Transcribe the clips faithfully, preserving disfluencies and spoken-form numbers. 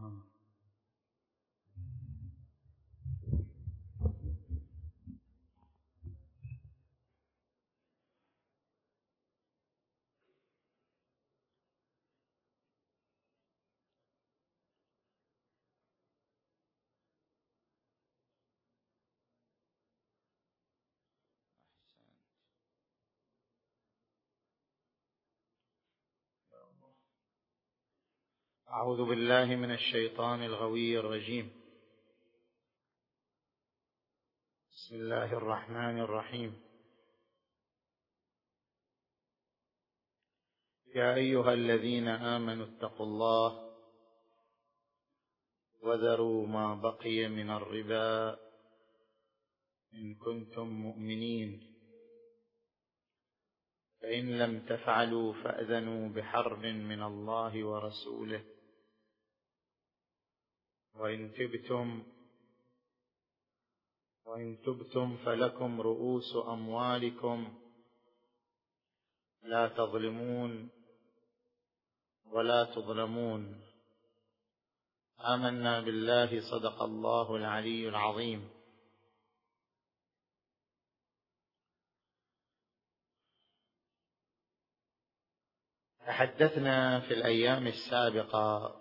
أعوذ بالله من الشيطان الغوي الرجيم. بسم الله الرحمن الرحيم. يا أيها الذين آمنوا اتقوا الله وذروا ما بقي من الربا إن كنتم مؤمنين، فإن لم تفعلوا فأذنوا بحرب من الله ورسوله، وإن تبتم وإن تبتم فلكم رؤوس أموالكم لا تظلمون ولا تظلمون. آمنا بالله، صدق الله العلي العظيم. تحدثنا في الأيام السابقة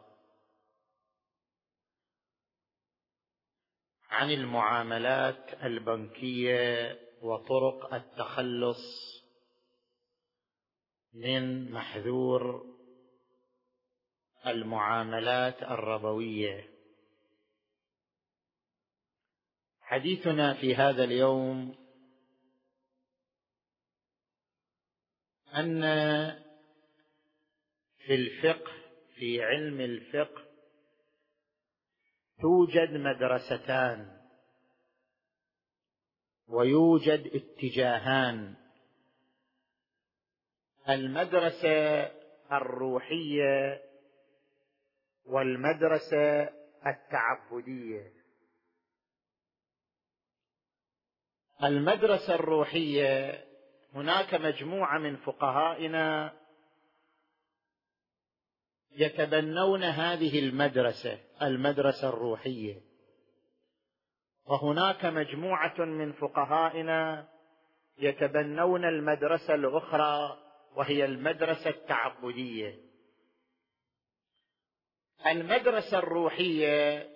عن المعاملات البنكية وطرق التخلص من محذور المعاملات الربوية. حديثنا في هذا اليوم أن في الفقه، في علم الفقه، توجد مدرستان ويوجد اتجاهان: المدرسة الروحية والمدرسة التعبدية. المدرسة الروحية، هناك مجموعة من فقهائنا يتبنون هذه المدرسة، المدرسة الروحية، وهناك مجموعة من فقهائنا يتبنون المدرسة الأخرى وهي المدرسة التعبدية. المدرسة الروحية،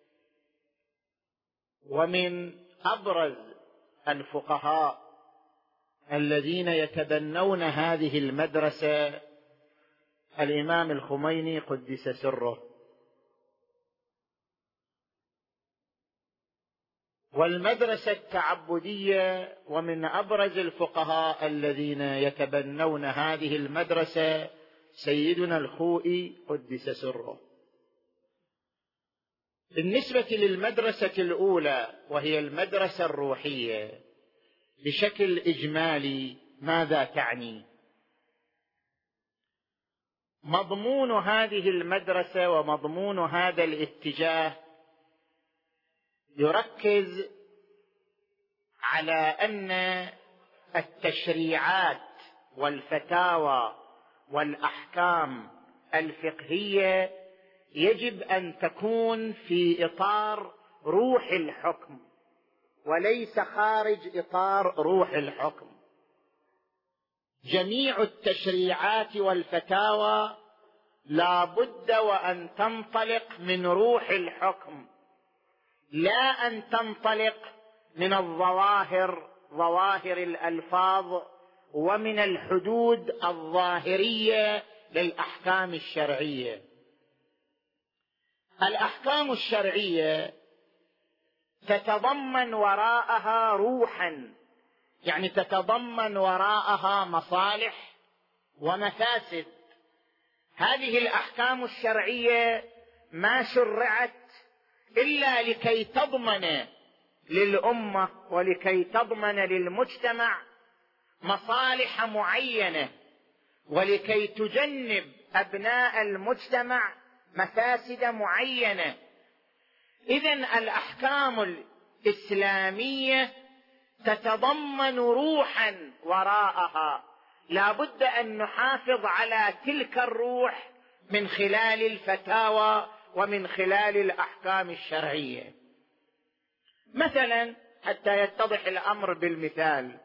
ومن أبرز الفقهاء الذين يتبنون هذه المدرسة الإمام الخميني قدس سره. والمدرسة التعبدية، ومن أبرز الفقهاء الذين يتبنون هذه المدرسة سيدنا الخوئي قدس سره. بالنسبة للمدرسة الأولى وهي المدرسة الروحية، بشكل إجمالي ماذا تعني؟ مضمون هذه المدرسة ومضمون هذا الاتجاه يركز على أن التشريعات والفتاوى والأحكام الفقهية يجب أن تكون في إطار روح الحكم وليس خارج إطار روح الحكم. جميع التشريعات والفتاوى لا بد وأن تنطلق من روح الحكم، لا أن تنطلق من الظواهر، ظواهر الألفاظ، ومن الحدود الظاهرية للأحكام الشرعية. الأحكام الشرعية تتضمن وراءها روحا، يعني تتضمن وراءها مصالح ومفاسد. هذه الأحكام الشرعية ما شرعت إلا لكي تضمن للأمة ولكي تضمن للمجتمع مصالح معينة، ولكي تجنب أبناء المجتمع مفاسد معينة. إذن الأحكام الإسلامية تتضمن روحا وراءها، لا بد أن نحافظ على تلك الروح من خلال الفتاوى ومن خلال الأحكام الشرعية. مثلا حتى يتضح الأمر بالمثال،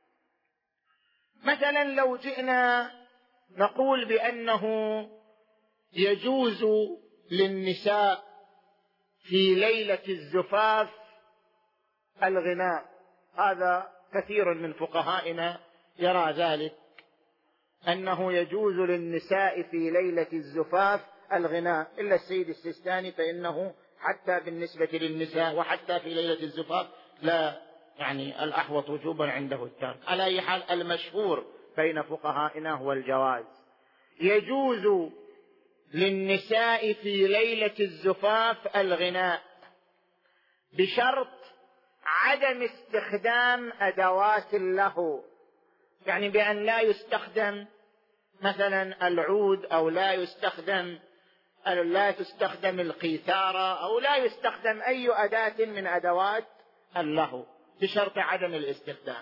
مثلا لو جئنا نقول بأنه يجوز للنساء في ليلة الزفاف الغناء، هذا كثير من فقهائنا يرى ذلك، أنه يجوز للنساء في ليلة الزفاف الغناء، إلا السيد السيستاني فإنه حتى بالنسبة للنساء وحتى في ليلة الزفاف لا، يعني الأحوط وجوبا عنده الترك. على أي حال المشهور بين فقهائنا هو الجواز. يجوز للنساء في ليلة الزفاف الغناء بشرط عدم استخدام أدوات له، يعني بأن لا يستخدم مثلا العود، أو لا يستخدم لا تستخدم القيثارة، أو لا يستخدم أي أداة من أدوات اللهو، بشرط عدم الاستخدام.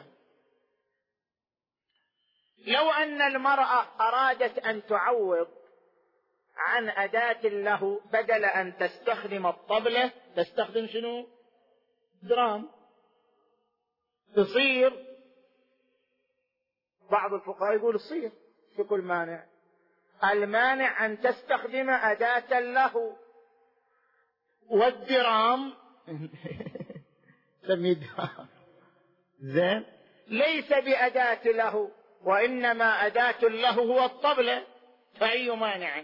لو أن المرأة أرادت أن تعوض عن أداة اللهو، بدل أن تستخدم الطبلة تستخدم شنو؟ درام، تصير بعض الفقهاء يقول تصير، في كل مانع. المانع أن تستخدم أداة اللهو، والدرام سمي درام زين ليس بأداة له، وإنما أداة له هو الطبلة، فأي مانع؟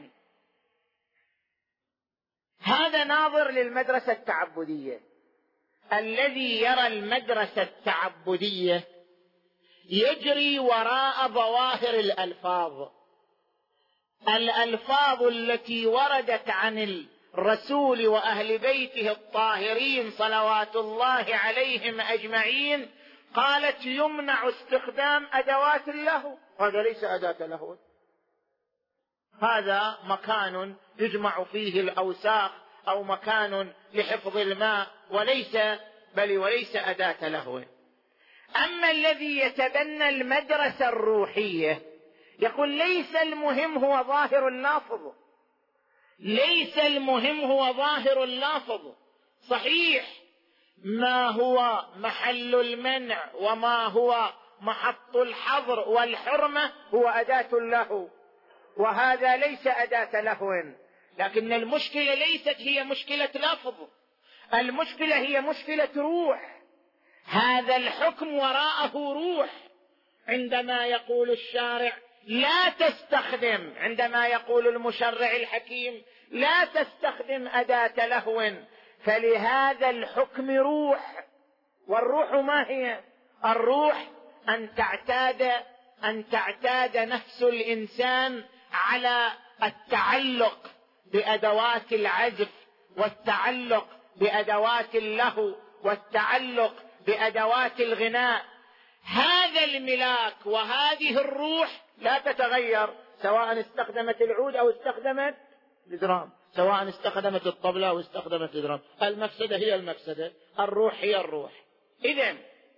هذا ناظر للمدرسة التعبدية. الذي يرى المدرسة التعبدية يجري وراء ظواهر الألفاظ، الألفاظ التي وردت عن الرسول وأهل بيته الطاهرين صلوات الله عليهم أجمعين، قالت يمنع استخدام أدوات اللهو، هذا ليس أداة لهو، هذا مكان يجمع فيه الأوساخ أو مكان لحفظ الماء، وليس بل وليس أداة لهو. أما الذي يتبنى المدرسة الروحية يقول ليس المهم هو ظاهر اللافظ، ليس المهم هو ظاهر اللافظ، صحيح ما هو محل المنع وما هو محط الحظر والحرمة هو أداة اللهو، وهذا ليس أداة لهو، لكن المشكلة ليست هي مشكلة لفظ، المشكلة هي مشكلة روح. هذا الحكم وراءه روح. عندما يقول الشارع لا تستخدم، عندما يقول المشرع الحكيم لا تستخدم أداة لهو، فلهذا الحكم روح. والروح ما هي؟ الروح أن تعتاد أن تعتاد نفس الإنسان على التعلق بأدوات العزف، والتعلق بأدوات اللهو، والتعلق بأدوات الغناء. هذا الملاك وهذه الروح لا تتغير سواء استخدمت العود أو استخدمت الدرام، سواء استخدمت الطبلة أو استخدمت الدرام، المفسدة هي المفسدة، الروح هي الروح. إذن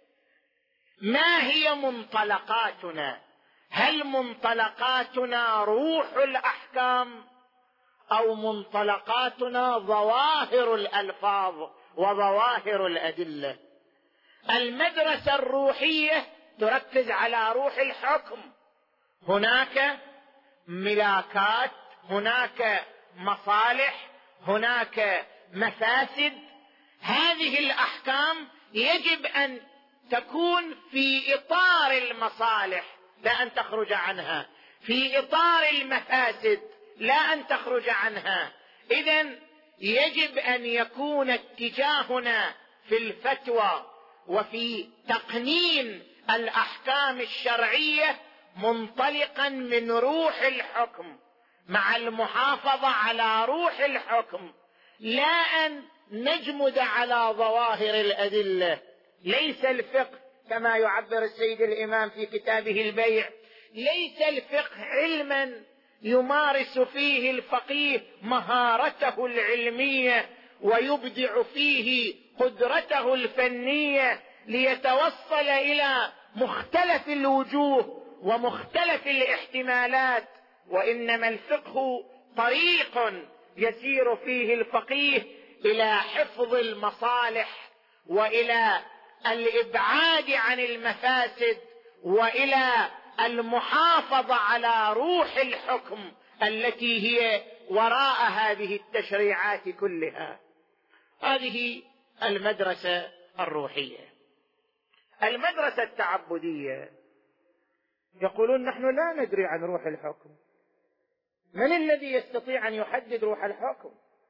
ما هي منطلقاتنا؟ هل منطلقاتنا روح الأحكام أو منطلقاتنا ظواهر الألفاظ وظواهر الأدلة؟ المدرسة الروحية تركز على روح الحكم، هناك ملاكات، هناك مصالح، هناك مفاسد. هذه الأحكام يجب أن تكون في إطار المصالح لا أن تخرج عنها، في إطار المفاسد لا أن تخرج عنها. إذن يجب أن يكون اتجاهنا في الفتوى وفي تقنين الأحكام الشرعية منطلقا من روح الحكم، مع المحافظة على روح الحكم، لا أن نجمد على ظواهر الأدلة. ليس الفقه كما يعبر السيد الإمام في كتابه البيع، ليس الفقه علما يمارس فيه الفقيه مهارته العلمية ويبدع فيه قدرته الفنية ليتوصل إلى مختلف الوجوه ومختلف الاحتمالات، وإنما الفقه طريق يسير فيه الفقيه إلى حفظ المصالح وإلى الإبعاد عن المفاسد وإلى المحافظة على روح الحكم التي هي وراء هذه التشريعات كلها. هذه المدرسة الروحية. المدرسة التعبدية يقولون نحن لا ندري عن روح الحكم. من الذي يستطيع أن يحدد روح الحكم؟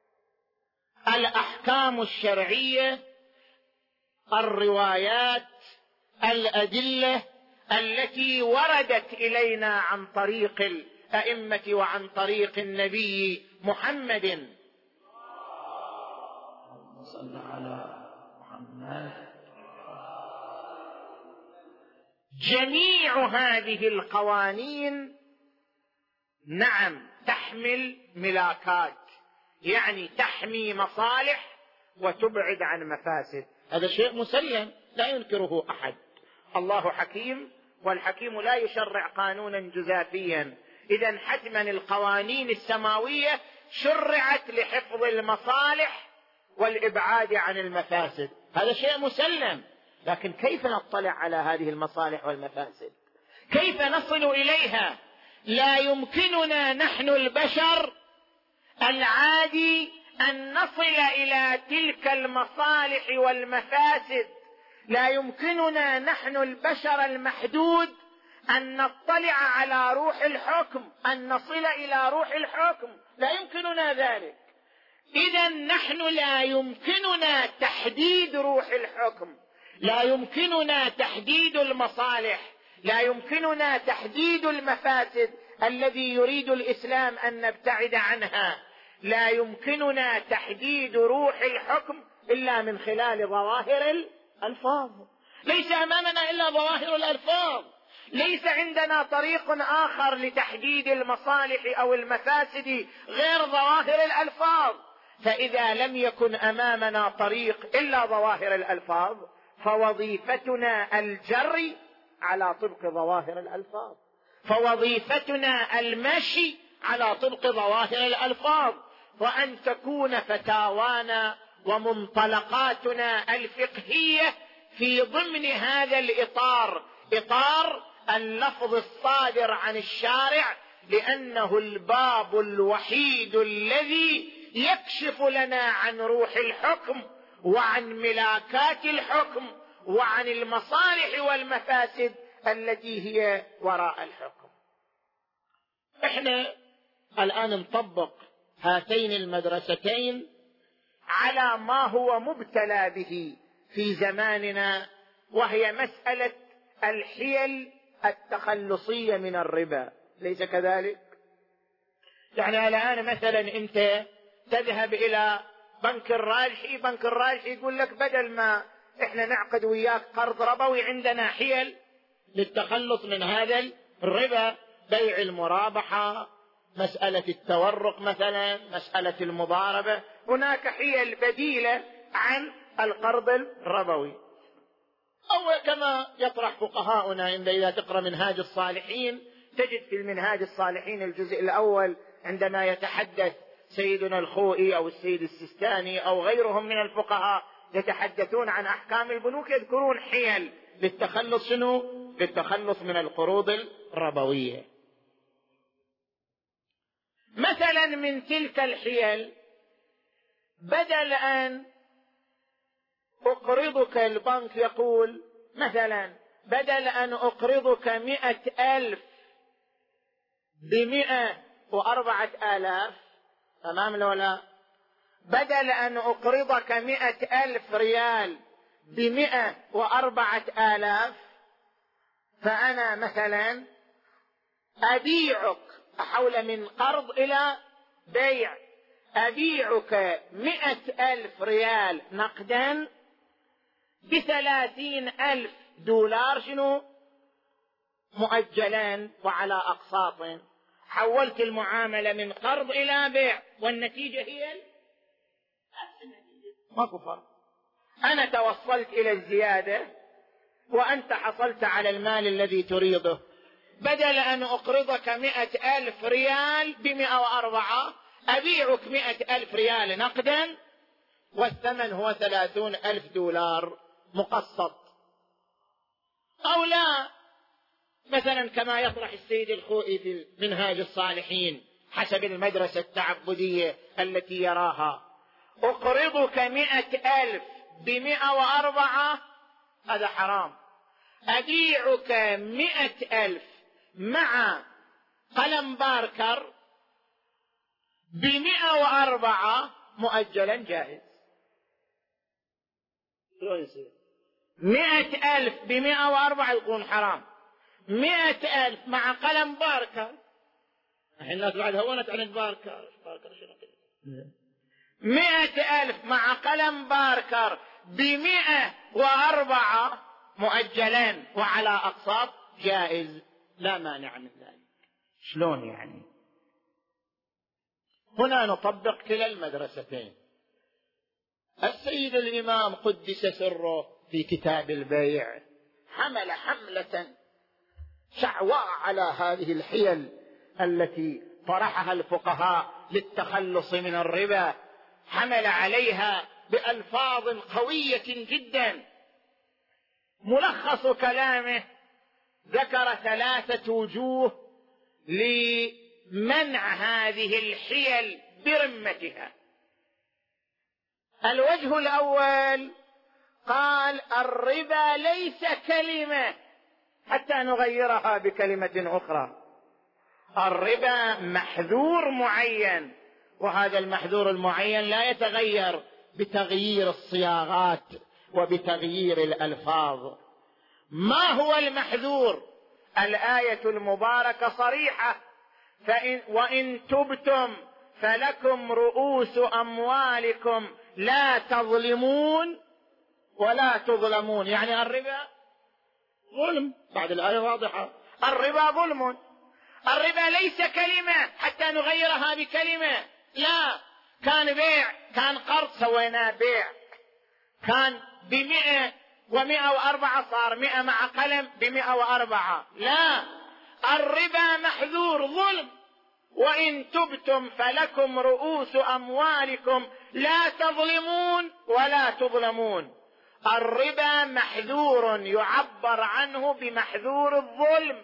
الأحكام الشرعية، الروايات، الأدلة التي وردت إلينا عن طريق الأئمة وعن طريق النبي محمد صلى على محمد. جميع هذه القوانين نعم تحمل ملاكات، يعني تحمي مصالح وتبعد عن مفاسد. هذا شيء مسلم لا ينكره أحد. الله حكيم، والحكيم لا يشرع قانونا جزافيا. إذن حتما القوانين السماوية شرعت لحفظ المصالح والإبعاد عن المفاسد، هذا شيء مسلم. لكن كيف نطلع على هذه المصالح والمفاسد؟ كيف نصل إليها؟ لا يمكننا نحن البشر العادي أن نصل إلى تلك المصالح والمفاسد. لا يمكننا نحن البشر المحدود أن نطلع على روح الحكم، أن نصل إلى روح الحكم، لا يمكننا ذلك. إذن نحن لا يمكننا تحديد روح الحكم، لا يمكننا تحديد المصالح، لا يمكننا تحديد المفاسد الذي يريد الإسلام أن نبتعد عنها. لا يمكننا تحديد روح الحكم إلا من خلال ظواهر الألفاظ. ليس أمامنا إلا ظواهر الألفاظ، ليس عندنا طريق آخر لتحديد المصالح أو المفاسد غير ظواهر الألفاظ. فإذا لم يكن أمامنا طريق إلا ظواهر الألفاظ فوظيفتنا الجري على طبق ظواهر الألفاظ، فوظيفتنا المشي على طبق ظواهر الألفاظ، وأن تكون فتاوانا ومنطلقاتنا الفقهية في ضمن هذا الإطار، إطار اللفظ الصادر عن الشارع، لأنه الباب الوحيد الذي يكشف لنا عن روح الحكم وعن ملاكات الحكم وعن المصالح والمفاسد التي هي وراء الحكم. احنا الآن نطبق هاتين المدرستين على ما هو مبتلى به في زماننا، وهي مسألة الحيل التخلصية من الربا، ليس كذلك؟ يعني الآن مثلا أنت تذهب إلى بنك الراجحي، بنك الراجحي يقول لك بدل ما إحنا نعقد وياك قرض ربوي عندنا حيل للتخلص من هذا الربا، بيع المرابحة، مسألة التورق مثلا، مسألة المضاربة، هناك حيل بديلة عن القرض الربوي. أو كما يطرح فقهاؤنا، عند إذا تقرأ منهاج الصالحين تجد في المنهاج الصالحين الجزء الأول عندما يتحدث سيدنا الخوئي أو السيد السيستاني أو غيرهم من الفقهاء يتحدثون عن أحكام البنوك، يذكرون حيل للتخلص شنو؟ للتخلص من القروض الربوية. مثلا من تلك الحيل، بدل أن أقرضك، البنك يقول مثلا بدل أن أقرضك مئة ألف بمئة وأربعة آلاف، تمام لو لا؟ بدل أن أقرضك مئة ألف ريال بمئة وأربعة آلاف، فأنا مثلا أبيعك، أحول من قرض إلى بيع، أبيعك مئة ألف ريال نقدا بثلاثين ألف دولار شنو؟ مؤجلان وعلى أقساط. حولت المعاملة من قرض إلى بيع، والنتيجة هي نفس النتيجة، ماكو فرق. أنا توصلت إلى الزيادة وأنت حصلت على المال الذي تريده. بدل أن أقرضك مئة ألف ريال بمئة وأربعة، أبيعك مئة ألف ريال نقدا والثمن هو ثلاثون ألف دولار مقسط، أو لا، مثلا كما يطرح السيد الخوئي في منهاج الصالحين حسب المدرسة التعبدية التي يراها: أقرضك مئة ألف بمئة وأربعة، هذا حرام. أبيعك مئة ألف مع قلم باركر بمئة وأربعة مؤجلا جائز. شلون يصير؟ مئة ألف بمئة وأربعة يكون حرام، مئة ألف مع قلم باركر. الحين الناس بعد هونت عن الباركر، باركر شنو كده؟ مئة ألف مع قلم باركر بمئة وأربعة مؤجلين وعلى أقساط جائز، لا مانع من ذلك. شلون يعني؟ هنا نطبق كلا المدرستين. السيد الإمام قدس سره في كتاب البيع حمل حملة شعواء على هذه الحيل التي طرحها الفقهاء للتخلص من الربا، حمل عليها بألفاظ قوية جدا. ملخص كلامه ذكر ثلاثة وجوه لمنع هذه الحيل برمتها. الوجه الأول قال: الربا ليس كلمة حتى نغيرها بكلمة أخرى، الربا محذور معين، وهذا المحذور المعين لا يتغير بتغيير الصياغات وبتغيير الألفاظ. ما هو المحذور؟ الآية المباركة صريحة: فإن وإن تبتم فلكم رؤوس أموالكم لا تظلمون ولا تظلمون. يعني الربا ظلم، بعد الآية واضحة، الربا ظلم. الربا ليس كلمة حتى نغيرها بكلمة، لا، كان بيع، كان قرض سويناه بيع، كان بمئة ومئة وأربعة صار مئة مع قلم بمئة وأربعة، لا، الربا محذور ظلم. وإن تبتم فلكم رؤوس أموالكم لا تظلمون ولا تظلمون. الربا محذور يعبر عنه بمحذور الظلم.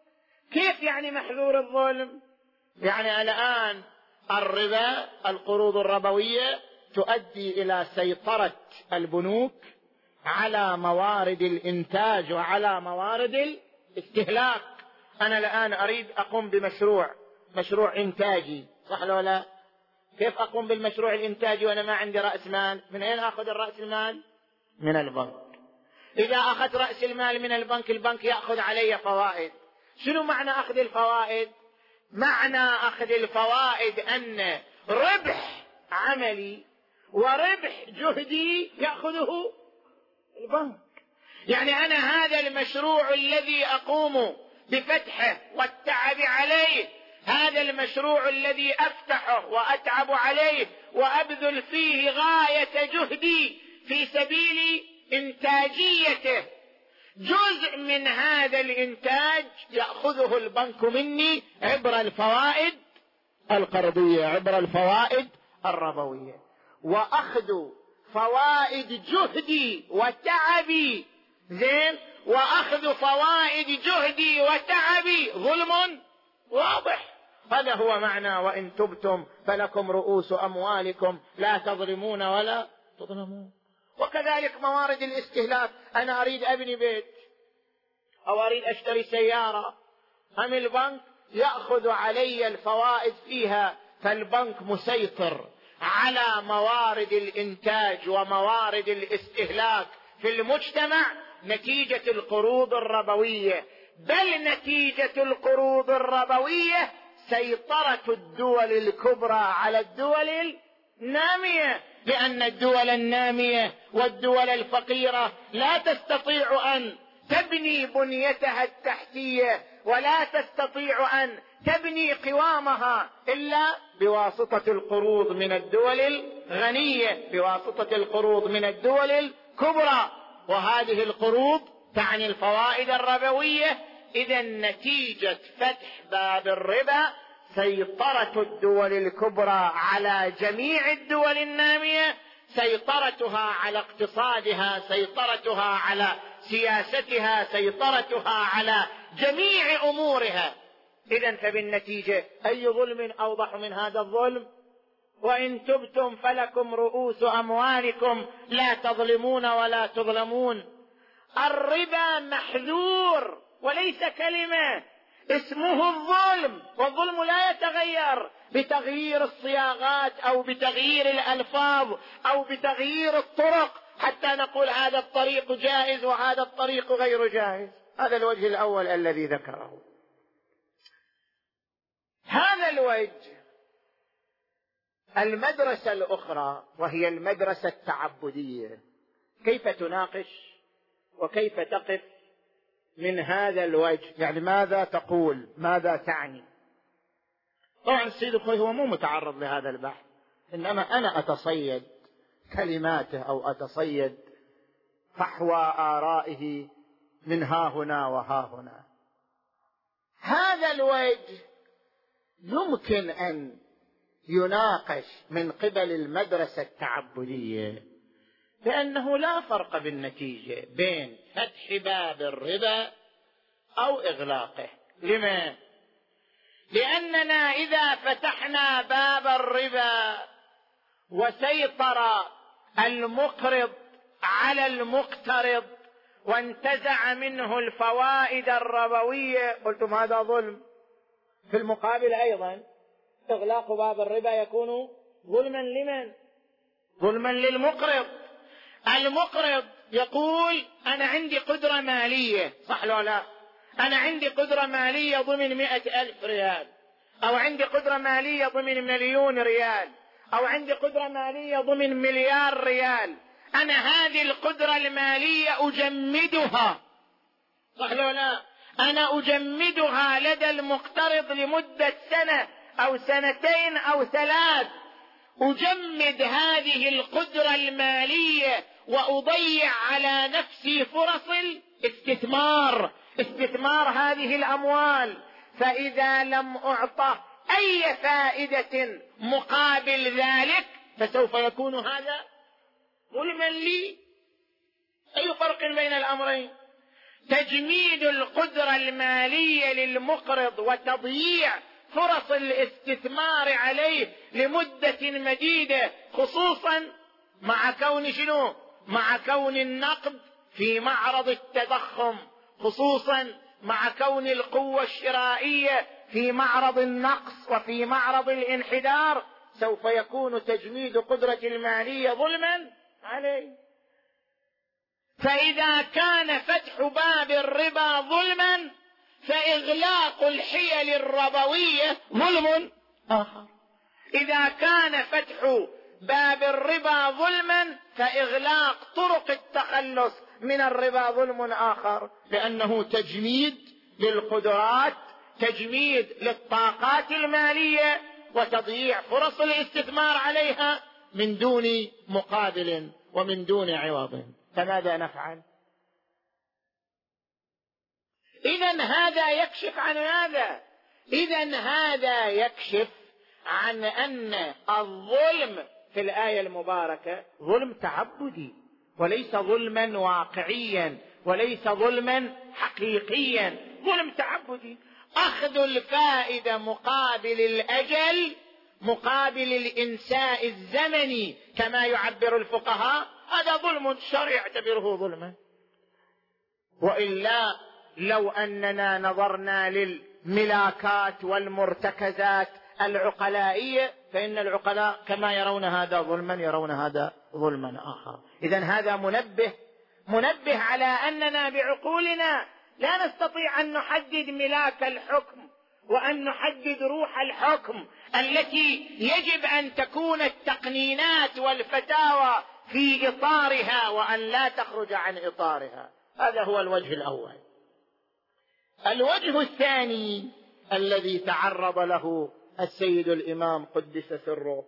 كيف يعني محذور الظلم؟ يعني الآن الربا، القروض الربوية، تؤدي إلى سيطرة البنوك على موارد الإنتاج وعلى موارد الاستهلاك. أنا الآن أريد أقوم بمشروع، مشروع إنتاجي، صح ولا لا؟ كيف أقوم بالمشروع الإنتاجي وأنا ما عندي رأس مال؟ من أين أخذ الرأس المال؟ من البنك. إذا أخذت رأس المال من البنك، البنك يأخذ علي فوائد. شنو معنى أخذ الفوائد؟ معنى أخذ الفوائد أن ربح عملي وربح جهدي يأخذه البنك. يعني أنا هذا المشروع الذي أقوم بفتحه والتعب عليه، هذا المشروع الذي أفتحه وأتعب عليه وأبذل فيه غاية جهدي في سبيل إنتاجيته، جزء من هذا الإنتاج يأخذه البنك مني عبر الفوائد القرضية، عبر الفوائد الربوية. وأخذ فوائد جهدي وتعبي زين، وأخذ فوائد جهدي وتعبي ظلم واضح. هذا هو معنى وإن تبتم فلكم رؤوس أموالكم لا تظلمون ولا تظلمون. وكذلك موارد الاستهلاك، أنا أريد أبني بيت أو أريد أشتري سيارة، أم البنك يأخذ علي الفوائد فيها، فالبنك مسيطر على موارد الإنتاج وموارد الاستهلاك في المجتمع نتيجة القروض الربوية. بل نتيجة القروض الربوية سيطرة الدول الكبرى على الدول النامية، لأن الدول النامية والدول الفقيرة لا تستطيع أن تبني بنيتها التحتية ولا تستطيع أن تبني قوامها إلا بواسطة القروض من الدول الغنية، بواسطة القروض من الدول الكبرى، وهذه القروض تعني الفوائد الربوية. إذا نتيجة فتح باب الربا سيطرة الدول الكبرى على جميع الدول النامية، سيطرتها على اقتصادها، سيطرتها على سياستها، سيطرتها على جميع أمورها. إذن فبالنتيجة أي ظلم أوضح من هذا الظلم؟ وإن تبتم فلكم رؤوس أموالكم لا تظلمون ولا تظلمون. الربا محذور وليس كلمة، اسمه الظلم، والظلم لا يتغير بتغيير الصياغات أو بتغيير الألفاظ أو بتغيير الطرق حتى نقول هذا الطريق جائز وهذا الطريق غير جائز. هذا الوجه الأول الذي ذكره. هذا الوجه. المدرسة الأخرى وهي المدرسة التعبدية، كيف تناقش وكيف تقف من هذا الوجه؟ يعني ماذا تقول، ماذا تعني؟ طبعا السيد الخوئي هو مو متعرض لهذا البحث، إنما أنا أتصيد كلماته أو أتصيد فحوى آرائه من ها هنا وها هنا. هذا الوجه يمكن أن يناقش من قبل المدرسة التعبدية، لأنه لا فرق بالنتيجة بين فتح باب الربا أو إغلاقه. لما؟ لأننا إذا فتحنا باب الربا وسيطر المقرض على المقترض وانتزع منه الفوائد الربوية، قلتم هذا ظلم. في المقابل أيضا إغلاق باب الربا يكون ظلما لمن؟ ظلما للمقرض. المقرض يقول أنا عندي قدرة مالية، صح لو لا؟ أنا عندي قدرة مالية ضمن مئة ألف ريال، أو عندي قدرة مالية ضمن مليون ريال، أو عندي قدرة مالية ضمن مليار ريال. أنا هذه القدرة المالية أجمدها، صح لو لا؟ أنا أجمدها لدى المقترض لمدة سنة أو سنتين أو ثلاث. أجمد هذه القدرة المالية وأضيع على نفسي فرص الاستثمار، استثمار هذه الأموال. فإذا لم أعطى أي فائدة مقابل ذلك فسوف يكون هذا ظلما لي. أي فرق بين الأمرين؟ تجميد القدرة المالية للمقرض وتضييع فرص الاستثمار عليه لمدة مديدة، خصوصا مع كون شنو؟ مع كون النقد في معرض التضخم، خصوصا مع كون القوة الشرائية في معرض النقص وفي معرض الانحدار، سوف يكون تجميد قدرة المالية ظلما عليه. فإذا كان فتح باب الربا ظلما فإغلاق الحيل الربوية ظلم آخر. إذا كان فتح باب الربا ظلما فإغلاق طرق التخلص من الربا ظلم آخر، لأنه تجميد للقدرات، تجميد للطاقات المالية، وتضييع فرص الاستثمار عليها من دون مقابل ومن دون عوض. فماذا نفعل؟ إذن هذا يكشف عن هذا، إذن هذا يكشف عن أن الظلم في الآية المباركة ظلم تعبدي وليس ظلما واقعيا وليس ظلما حقيقيا، ظلم تعبدي. أخذ الفائدة مقابل الأجل، مقابل الإنساء الزمني كما يعبر الفقهاء، هذا ظلم الشرع يعتبره ظلما. وإلا لو أننا نظرنا للملاكات والمرتكزات العقلائية فإن العقلاء كما يرون هذا ظلما يرون هذا ظلما آخر. إذن هذا منبه منبه على أننا بعقولنا لا نستطيع أن نحدد ملاك الحكم وأن نحدد روح الحكم التي يجب أن تكون التقنينات والفتاوى في إطارها وأن لا تخرج عن إطارها. هذا هو الوجه الأول. الوجه الثاني الذي تعرض له السيد الإمام قدس سره،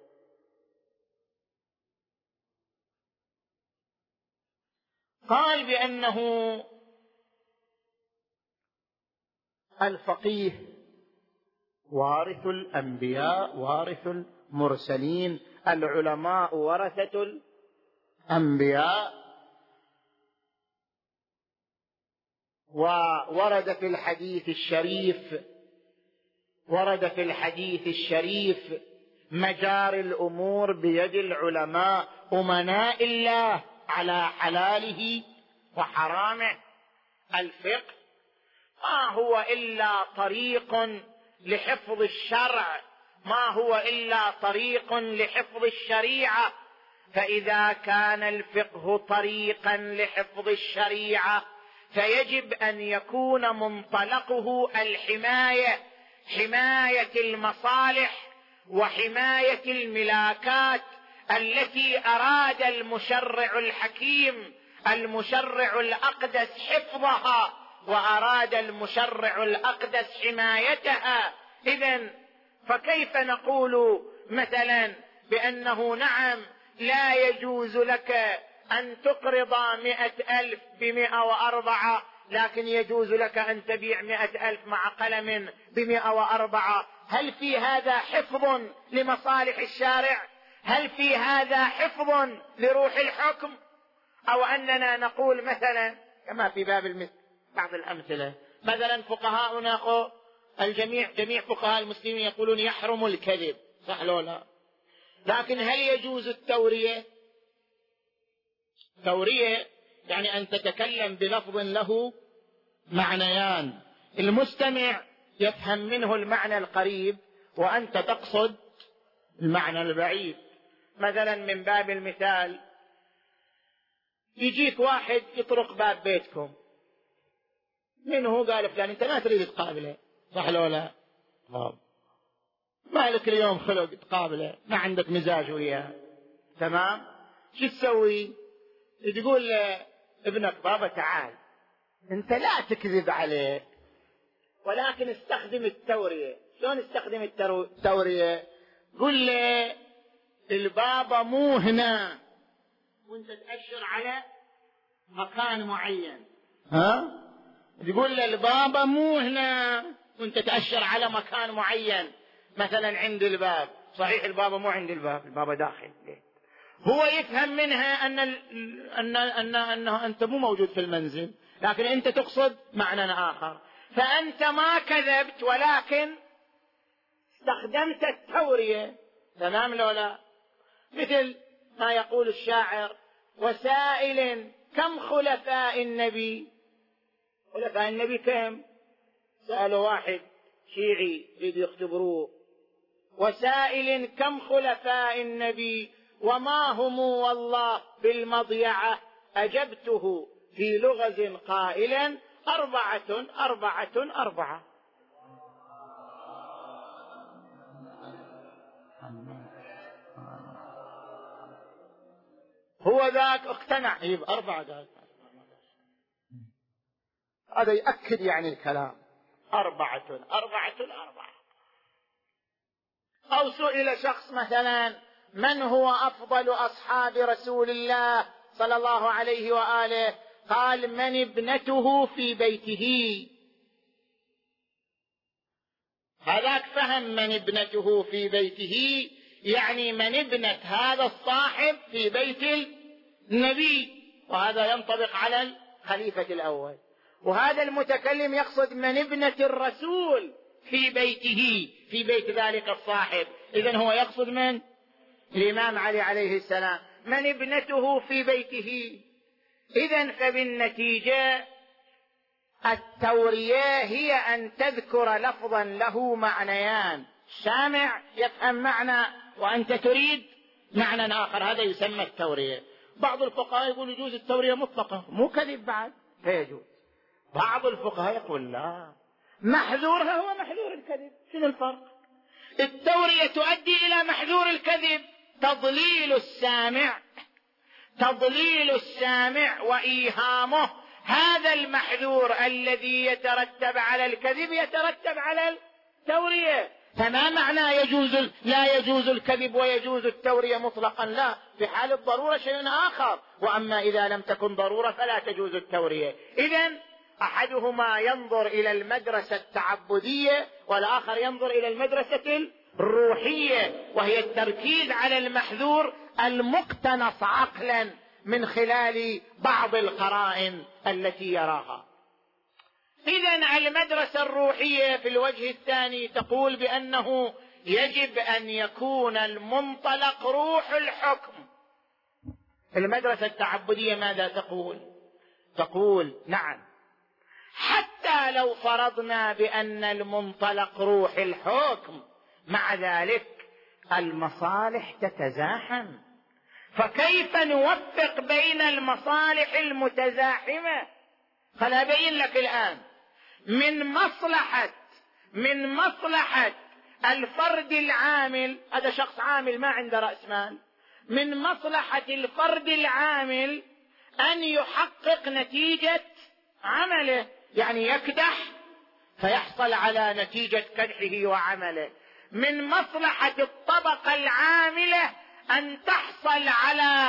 قال بأنه الفقيه وارث الأنبياء وارث المرسلين، العلماء ورثة الأنبياء. وورد في الحديث الشريف ورد في الحديث الشريف مجاري الأمور بيد العلماء أمناء الله على حلاله وحرامه. الفقه ما هو إلا طريق لحفظ الشرع، ما هو إلا طريق لحفظ الشريعة. فإذا كان الفقه طريقا لحفظ الشريعة فيجب أن يكون منطلقه الحماية، حماية المصالح وحماية الملاكات التي أراد المشرع الحكيم المشرع الأقدس حفظها، وأراد المشرع الأقدس حمايتها. إذن فكيف نقول مثلا بأنه نعم لا يجوز لك أن تقرض مئة ألف بمئة وأربعة، لكن يجوز لك أن تبيع مئة ألف مع قلم بمئة وأربعة؟ هل في هذا حفظ لمصالح الشارع؟ هل في هذا حفظ لروح الحكم؟ أو أننا نقول مثلا كما في باب المثل بعض الأمثلة، مثلا فقهاؤنا الجميع جميع فقهاء المسلمين يقولون يحرم الكذب، صح لو لا؟ لكن هل يجوز التورية؟ تورية يعني أن تتكلم بلفظ له معنيان، المستمع يفهم منه المعنى القريب وأنت تقصد المعنى البعيد. مثلا من باب المثال يجيك واحد يطرق باب بيتكم، من هو؟ قال فلان، انت ما تريد تقابله، صح لو لا؟ مالك اليوم خلق تقابله، ما عندك مزاج وياه، تمام؟ شو تسوي؟ تقول لابنك بابا تعال، انت لا تكذب عليه، ولكن استخدم التورية. شلون استخدم التورية؟ قل له البابا مو هنا، وانت تأشر على مكان معين. ها؟ تقول له البابا مو هنا وانت تأشر على مكان معين، مثلا عند الباب. صحيح البابا مو عند الباب، البابا داخل. هو يفهم منها أن أن أن أنه أنت مو موجود في المنزل، لكن أنت تقصد معنى آخر. فأنت ما كذبت ولكن استخدمت التورية، تمام لو لا؟ مثل ما يقول الشاعر: وسائل كم خلفاء النبي. خلفاء النبي كم؟ سألوا واحد شيعي يريد يختبروه: وسائل كم خلفاء النبي وما هم والله بالمضيعة. أجبته في لغز قائلا: أربعة أربعة أربعة. هو ذاك اقتنع يب أربعة ذاك. هذا يأكد يعني الكلام أربعة أربعة أربعة. أو سئل شخص مثلا: من هو أفضل أصحاب رسول الله صلى الله عليه وآله؟ قال: من ابنته في بيته. هذاك فهم من ابنته في بيته يعني من ابنة هذا الصاحب في بيت النبي، وهذا ينطبق على الخليفة الأول. وهذا المتكلم يقصد من ابنة الرسول في بيته، في بيت ذلك الصاحب. إذن هو يقصد من الإمام علي عليه السلام، من ابنته في بيته. إذن فبالنتيجة التورية هي أن تذكر لفظا له معنيان، سامع يفهم معنى وأنت تريد معنى آخر، هذا يسمى التورية. بعض الفقهاء يقول يجوز التورية مطلقة، مو كذب بعد، فيجوز. بعض الفقهاء يقول لا، محذورها هو محذور الكذب. شنو الفرق؟ التورية تؤدي إلى محذور الكذب، تضليل السامع تضليل السامع وإيهامه. هذا المحذور الذي يترتب على الكذب يترتب على التورية. فما معنى يجوز لا يجوز الكذب ويجوز التورية مطلقا؟ لا، في حال الضرورة شيء آخر، وأما إذا لم تكن ضرورة فلا تجوز التورية. إذن أحدهما ينظر إلى المدرسة التعبدية والآخر ينظر إلى المدرسة الروحية، وهي التركيز على المحذور المقتنص عقلا من خلال بعض القرائن التي يراها. إذن المدرسة الروحية في الوجه الثاني تقول بأنه يجب أن يكون المنطلق روح الحكم. المدرسة التعبدية ماذا تقول؟ تقول نعم، حتى لو فرضنا بأن المنطلق روح الحكم، مع ذلك المصالح تتزاحم، فكيف نوفق بين المصالح المتزاحمة؟ خليني أبين لك الآن. من مصلحة من مصلحة الفرد العامل، هذا شخص عامل ما عنده رأس مال، من مصلحة الفرد العامل أن يحقق نتيجة عمله، يعني يكدح فيحصل على نتيجة كدحه وعمله. من مصلحة الطبقة العاملة أن تحصل على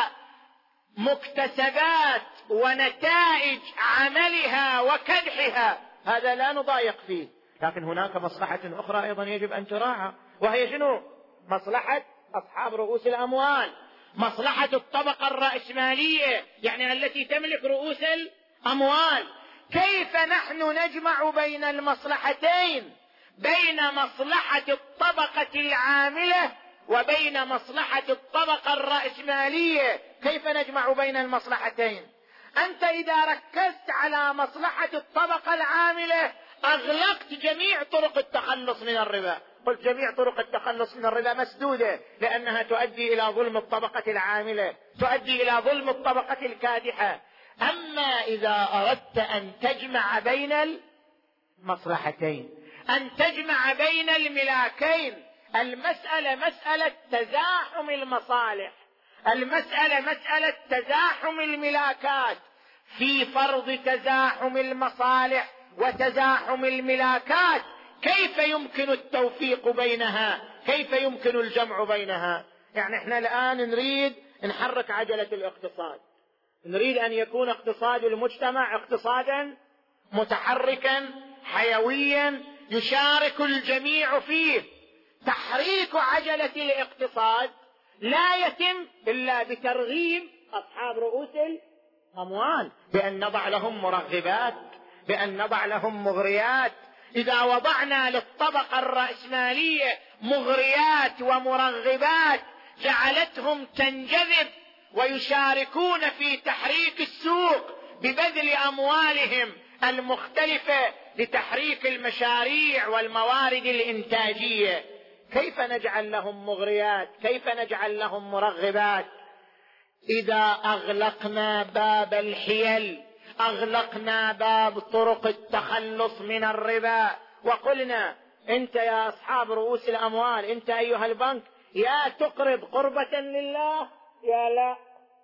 مكتسبات ونتائج عملها وكدحها، هذا لا نضايق فيه. لكن هناك مصلحة أخرى أيضا يجب أن تراعى، وهي شنو؟ مصلحة أصحاب رؤوس الأموال، مصلحة الطبقة الرأسمالية، يعني التي تملك رؤوس الأموال. كيف نحن نجمع بين المصلحتين، بين مصلحة الطبقة العاملة وبين مصلحة الطبقة الرأسمالية؟ كيف نجمع بين المصلحتين؟ أنت إذا ركزت على مصلحة الطبقة العاملة أغلقت جميع طرق التخلص من الربا. قلت جميع طرق التخلص من الربا مسدودة، لأنها تؤدي إلى ظلم الطبقة العاملة، تؤدي إلى ظلم الطبقة الكادحة. أما إذا أردت أن تجمع بين المصلحتين، أن تجمع بين الملاكين، المسألة مسألة تزاحم المصالح، المسألة مسألة تزاحم الملاكات. في فرض تزاحم المصالح وتزاحم الملاكات كيف يمكن التوفيق بينها؟ كيف يمكن الجمع بينها؟ يعني احنا الآن نريد نحرك عجلة الاقتصاد، نريد أن يكون اقتصاد المجتمع اقتصادا متحركا حيويا يشارك الجميع فيه. تحريك عجلة الاقتصاد لا يتم إلا بترغيب أصحاب رؤوس الأموال، بأن نضع لهم مرغبات، بأن نضع لهم مغريات. إذا وضعنا للطبقة الرأسمالية مغريات ومرغبات جعلتهم تنجذب ويشاركون في تحريك السوق ببذل أموالهم المختلفة لتحريك المشاريع والموارد الإنتاجية، كيف نجعل لهم مغريات؟ كيف نجعل لهم مرغبات؟ إذا أغلقنا باب الحيل، أغلقنا باب طرق التخلص من الربا، وقلنا أنت يا أصحاب رؤوس الأموال، أنت أيها البنك، يا تقرض قربة لله يا لا.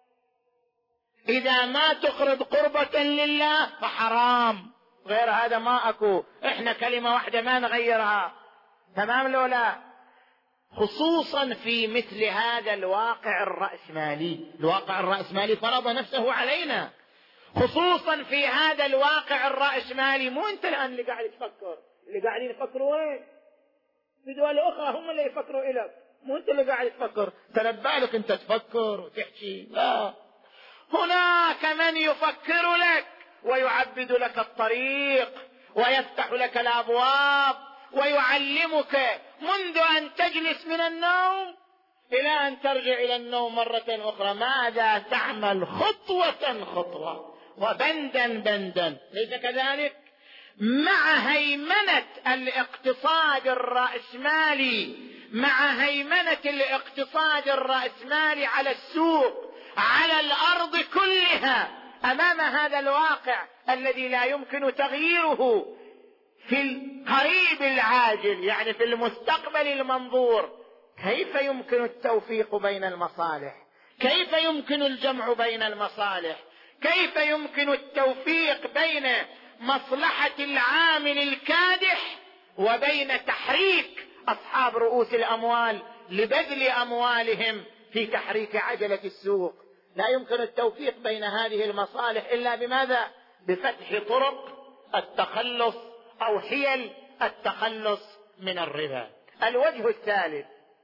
إذا ما تقرض قربة لله فحرام، غير هذا ما أكو. إحنا كلمة واحدة ما نغيرها، تمام لو لا؟ خصوصا في مثل هذا الواقع الرأسمالي. الواقع الرأسمالي فرض نفسه علينا، خصوصا في هذا الواقع الرأسمالي. مو أنت الآن اللي قاعد تفكر، اللي قاعدين يفكروا وين؟ في دول أخرى هم اللي يفكروا إلك، مو أنت اللي قاعد تفكر. تنبأ لك أنت تفكر وتحكي، لا، هناك من يفكر لك ويعبد لك الطريق ويفتح لك الأبواب ويعلمك منذ أن تجلس من النوم إلى أن ترجع إلى النوم مرة أخرى ماذا تعمل، خطوة خطوة وبندا بندا، ليس كذلك؟ مع هيمنة الاقتصاد الرأسمالي، مع هيمنة الاقتصاد الرأسمالي على السوق، على الأرض كلها، أمام هذا الواقع الذي لا يمكن تغييره في القريب العاجل، يعني في المستقبل المنظور، كيف يمكن التوفيق بين المصالح؟ كيف يمكن الجمع بين المصالح؟ كيف يمكن التوفيق بين مصلحة العامل الكادح وبين تحريك أصحاب رؤوس الأموال لبذل أموالهم في تحريك عجلة السوق؟ لا يمكن التوفيق بين هذه المصالح إلا بماذا؟ بفتح طرق التخلص أو حيل التخلص من الربا. الوجه الثالث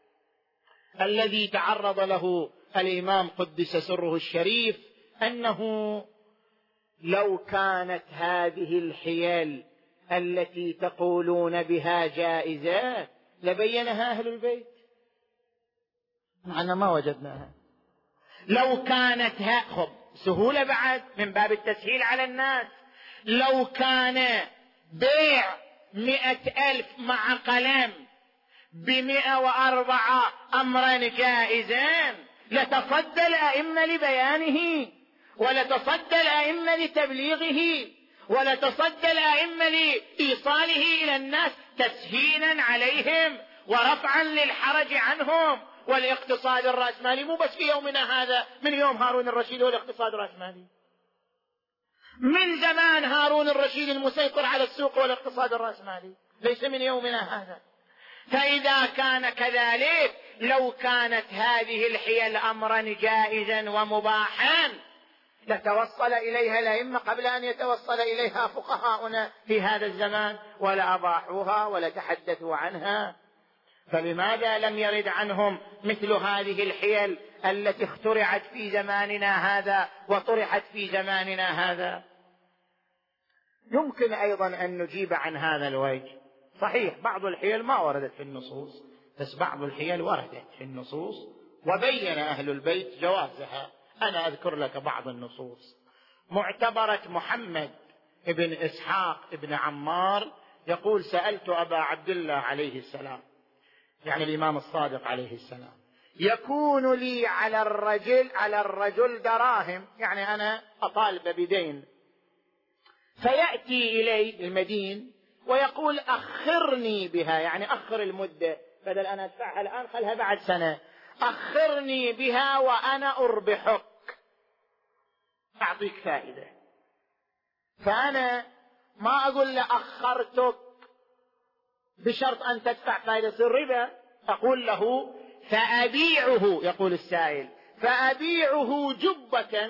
الذي تعرض له الإمام قدس سره الشريف أنه لو كانت هذه الحيل التي تقولون بها جائزة لبينها أهل البيت، معنا ما وجدناها. لو كانت ها سهولة بعد من باب التسهيل على الناس، لو كان بيع مئة ألف مع قلم بمئة وأربعة أمرا جائزا لتصدى الأئمة لبيانه، ولتصدى الأئمة لتبليغه، ولتصدى الأئمة لإيصاله إلى الناس تسهيلا عليهم ورفعا للحرج عنهم. والاقتصاد الرأسمالي مو بس في يومنا هذا، من يوم هارون الرشيد والاقتصاد الرأسمالي، من زمان هارون الرشيد المسيطر على السوق والاقتصاد الرأسمالي، ليس من يومنا هذا. فإذا كان كذلك لو كانت هذه الحيل أمرا جائزا ومباحا لتوصل إليها الأئمة قبل أن يتوصل إليها فقهاؤنا في هذا الزمان، ولا أباحوها ولا تحدثوا عنها. فلماذا لم يرد عنهم مثل هذه الحيل التي اخترعت في زماننا هذا وطرحت في زماننا هذا؟ يمكن أيضا أن نجيب عن هذا الوجه. صحيح بعض الحيل ما وردت في النصوص، بس بعض الحيل وردت في النصوص وبين أهل البيت جوازها. أنا أذكر لك بعض النصوص. معتبرة محمد ابن إسحاق ابن عمار يقول: سألت أبا عبد الله عليه السلام، يعني الإمام الصادق عليه السلام، يكون لي على الرجل على الرجل دراهم، يعني أنا أطالب بدين، فيأتي إلي المدين ويقول: أخرني بها، يعني أخر المدة، بدل أن أدفعها الآن خلها بعد سنة، أخرني بها وأنا أربحك، أعطيك فائدة. فأنا ما أقول له أخرتك بشرط أن تدفع فائدة الربا، أقول له فأبيعه، يقول السائل، فأبيعه جبة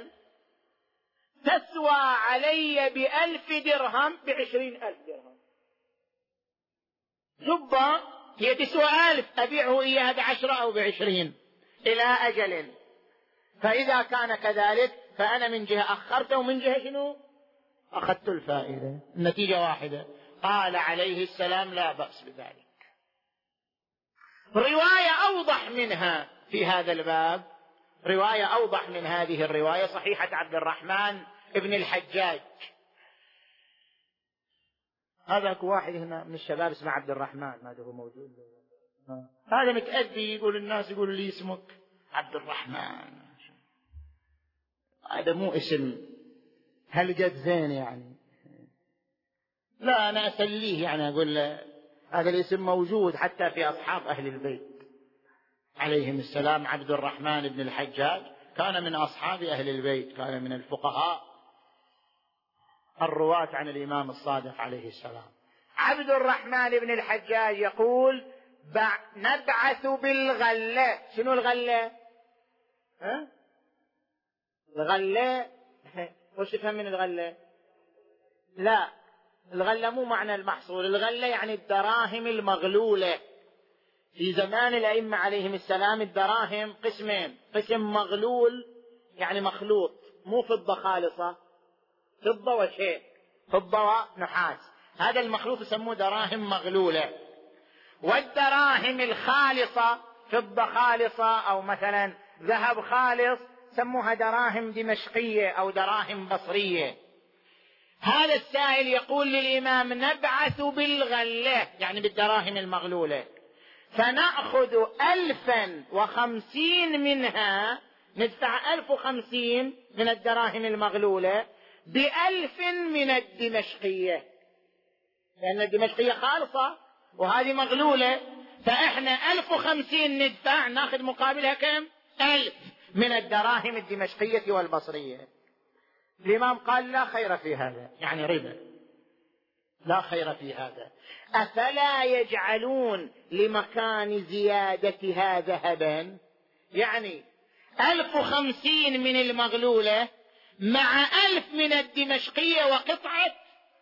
تسوى علي بألف درهم بعشرين ألف درهم. جبة هي تسوى ألف، أبيعه إياها بعشرة أو بعشرين إلى أجل. فإذا كان كذلك فأنا من جهة أخرته ومن جهة شنو؟ أخذت الفائدة، النتيجة واحدة. قال عليه السلام: لا بأس بذلك. رواية أوضح منها في هذا الباب، رواية أوضح من هذه الرواية، صحيحة عبد الرحمن ابن الحجاج. هذا واحد هنا من الشباب اسمه عبد الرحمن، ما هو موجود، هذا متأدي، يقول الناس يقول لي اسمك عبد الرحمن، هذا مو اسم هل قد زين يعني، لا أنا أسليه، يعني أقول له هذا الاسم موجود حتى في أصحاب أهل البيت عليهم السلام. عبد الرحمن بن الحجاج كان من أصحاب أهل البيت، كان من الفقهاء الرواة عن الإمام الصادق عليه السلام. عبد الرحمن بن الحجاج يقول: نبعث بالغلة. شنو الغلة؟ ها؟ الغلة وش تفهم من الغلة؟ لا، الغلة مو معنى المحصول، الغلة يعني الدراهم المغلولة. في زمان الأئمة عليهم السلام الدراهم قسمين: قسم مغلول يعني مخلوط، مو فضة خالصة، فضة وشيء، فضة ونحاس، هذا المخلوط يسموه دراهم مغلولة. والدراهم الخالصة، فضة خالصة أو مثلا ذهب خالص، سموها دراهم دمشقية أو دراهم بصرية. هذا السائل يقول للإمام: نبعث بالغلة، يعني بالدراهم المغلولة، فنأخذ ألفا وخمسين منها، ندفع ألف وخمسين من الدراهم المغلولة بألف من الدمشقية، لأن الدمشقية خالصة وهذه مغلولة، فإحنا ألف وخمسين ندفع، ناخذ مقابلها كم؟ ألف من الدراهم الدمشقية والبصرية. الإمام قال: لا خير في هذا، يعني ربا، لا خير في هذا. أفلا يجعلون لمكان زيادتها ذهبا، يعني ألف وخمسين من المغلولة مع ألف من الدمشقية وقطعة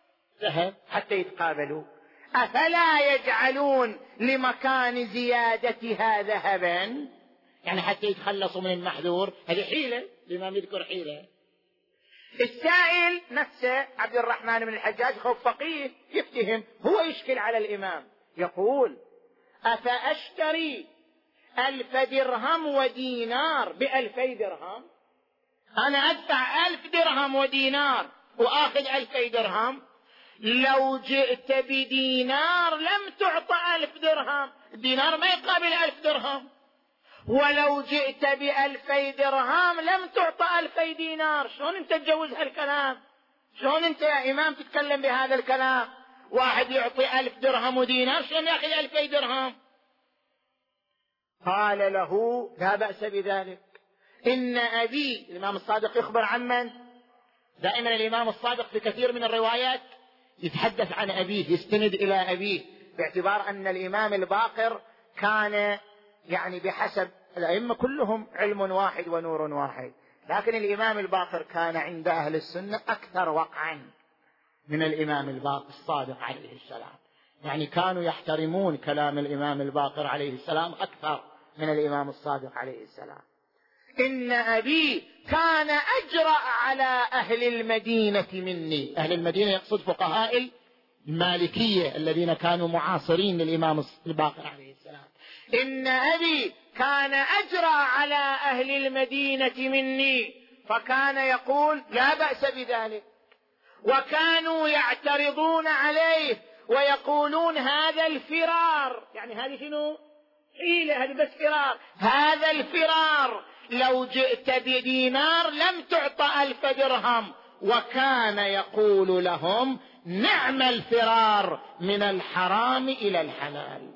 ذهب حتى يتقابلوا. أفلا يجعلون لمكان زيادتها ذهبا، يعني حتى يتخلصوا من المحذور. هذه حيلة، الإمام يذكر حيلة. السائل نفسه عبد الرحمن بن الحجاج خوف فقيه يفتهم، هو يشكل على الإمام، يقول أفأشتري ألف درهم ودينار بألفي درهم؟ أنا أدفع ألف درهم ودينار وآخذ ألفي درهم. لو جئت بدينار لم تعطى ألف درهم، الدينار ما يقابل ألف درهم. ولو جئت بألفي درهم لم تعطى ألفي دينار. شلون أنت تجوز هالكلام؟ شلون أنت يا إمام تتكلم بهذا الكلام؟ واحد يعطي ألف درهم ودينار، شلون يأخذ ألفي درهم؟ قال له لا بأس بذلك، إن أبي، الإمام الصادق يخبر عن من؟ دائما الإمام الصادق في كثير من الروايات يتحدث عن أبيه، يستند إلى أبيه، باعتبار أن الإمام الباقر كان يعني بحسب الأئمة كلهم علم واحد ونور واحد، لكن الإمام الباقر كان عند أهل السنة أكثر وقعا من الإمام الباقر الصادق عليه السلام. يعني كانوا يحترمون كلام الإمام الباقر عليه السلام أكثر من الإمام الصادق عليه السلام. إن أبي كان أجرأ على أهل المدينة مني. أهل المدينة يقصد فقهاء المالكية الذين كانوا معاصرين للإمام الباقر عليه السلام. إن أبي كان أجرأ على أهل المدينة مني، فكان يقول لا بأس بذلك. وكانوا يعترضون عليه ويقولون هذا الفرار، يعني هذه شنو؟ حيلة، هذه بس فرار. هذا الفرار لو جئت بدينار لم تعطى ألف درهم. وكان يقول لهم نعم الفرار من الحرام إلى الحلال.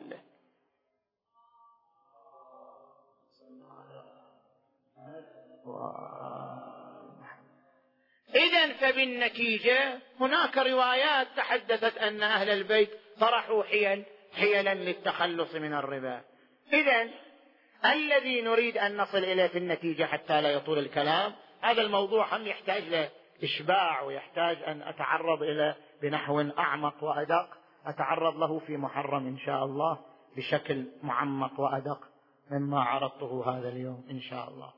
إذن فبالنتيجة هناك روايات تحدثت أن أهل البيت طرحوا حيل حيلا للتخلص من الربا. إذن الذي نريد أن نصل إليه في النتيجة حتى لا يطول الكلام، هذا الموضوع هم يحتاج له إشباع، ويحتاج أن أتعرض إلى بنحو أعمق وأدق، أتعرض له في محرم إن شاء الله بشكل معمق وأدق مما عرضته هذا اليوم إن شاء الله.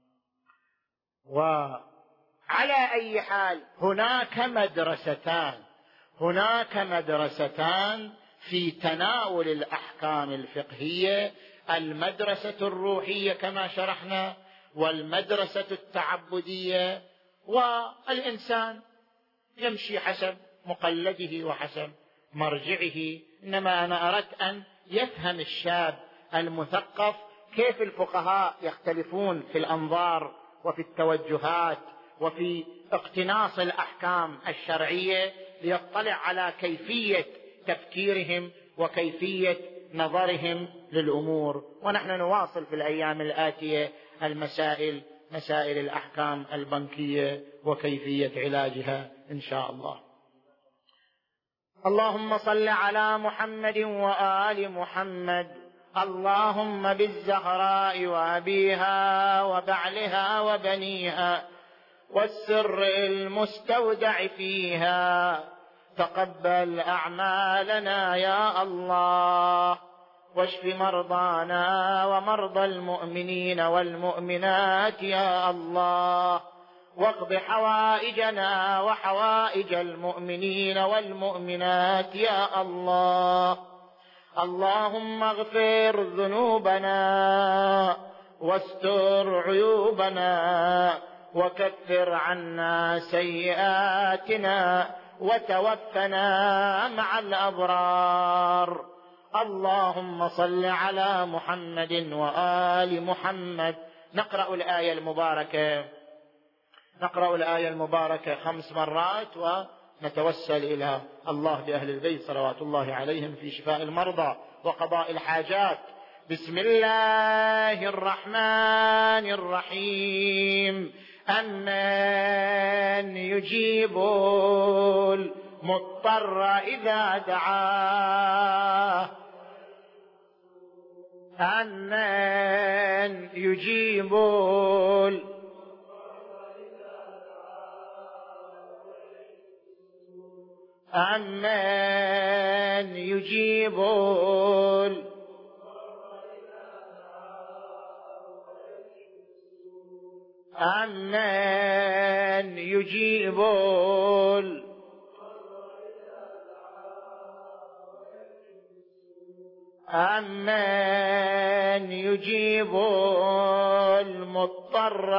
وعلى أي حال هناك مدرستان هناك مدرستان في تناول الأحكام الفقهية، المدرسة الروحية كما شرحنا، والمدرسة التعبدية. والإنسان يمشي حسب مقلده وحسب مرجعه، إنما أنا أردت أن يفهم الشاب المثقف كيف الفقهاء يختلفون في الأنظار وفي التوجهات وفي اقتناص الأحكام الشرعية، ليطلع على كيفية تفكيرهم وكيفية نظرهم للأمور. ونحن نواصل في الأيام الآتية المسائل مسائل الأحكام البنكية وكيفية علاجها إن شاء الله. اللهم صل على محمد وآل محمد. اللهم بالزهراء وأبيها وبعلها وبنيها والسر المستودع فيها تقبل أعمالنا يا الله، واشف مرضانا ومرضى المؤمنين والمؤمنات يا الله، واقض حوائجنا وحوائج المؤمنين والمؤمنات يا الله. اللهم اغفر ذنوبنا واستر عيوبنا وكفر عنا سيئاتنا وتوفنا مع الأبرار. اللهم صل على محمد وآل محمد. نقرأ الآية المباركة نقرأ الآية المباركة خمس مرات ونتوسل إلى الله بأهل البيت صلوات الله عليهم في شفاء المرضى وقضاء الحاجات. بسم الله الرحمن الرحيم. أمن يجيب المضطر إذا دعاه أمن يجيب أمن يجيب أمن يجيب أمن يجيب المضطر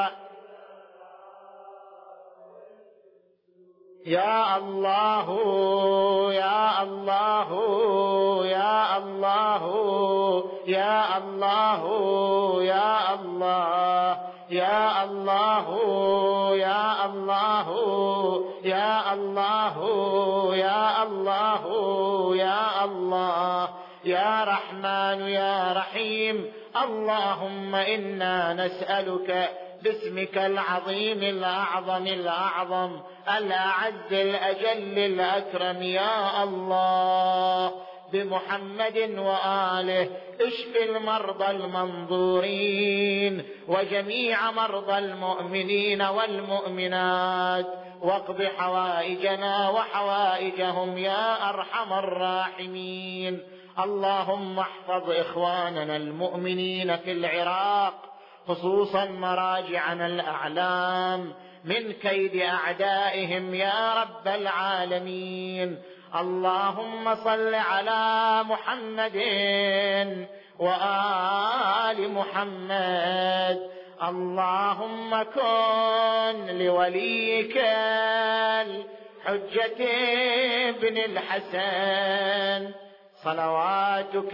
يا الله يا الله يا الله يا الله يا الله يا الله يا الله يا الله يا الله يا الله يا رحمن يا رحيم. اللهم إنا نسألك باسمك العظيم الأعظم الأعظم الأعز الأجل الأكرم يا الله بمحمد وآله اشف المرضى المنظورين وجميع مرضى المؤمنين والمؤمنات واقض حوائجنا وحوائجهم يا أرحم الراحمين. اللهم احفظ إخواننا المؤمنين في العراق خصوصا مراجعنا الأعلام من كيد أعدائهم يا رب العالمين. اللهم صل على محمد وآل محمد. اللهم كن لوليك الحجة ابن الحسن صلواتك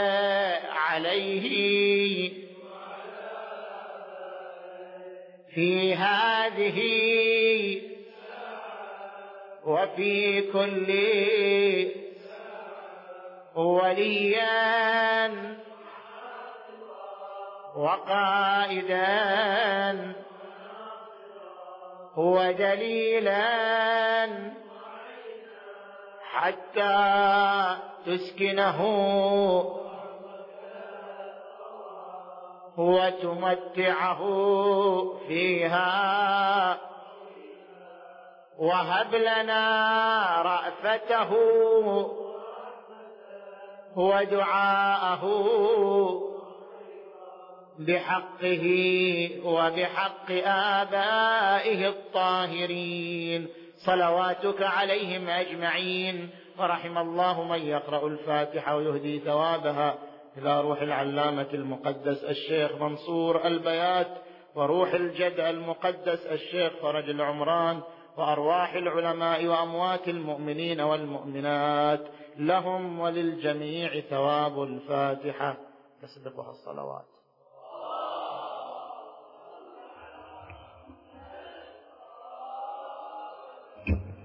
عليه في هذه وفي كل وليا وقائدا ودليلا حتى تسكنه وتمتعه فيها وهب لنا رأفته ودعاءه بحقه وبحق آبائه الطاهرين صلواتك عليهم أجمعين. ورحم الله من يقرأ الفاتحة ويهدي ثوابها إلى روح العلامة المقدس الشيخ منصور البيات وروح الجد المقدس الشيخ فرج العمران وأرواح العلماء وأموات المؤمنين والمؤمنات لهم وللجميع ثواب الفاتحة تسبقها الصلوات.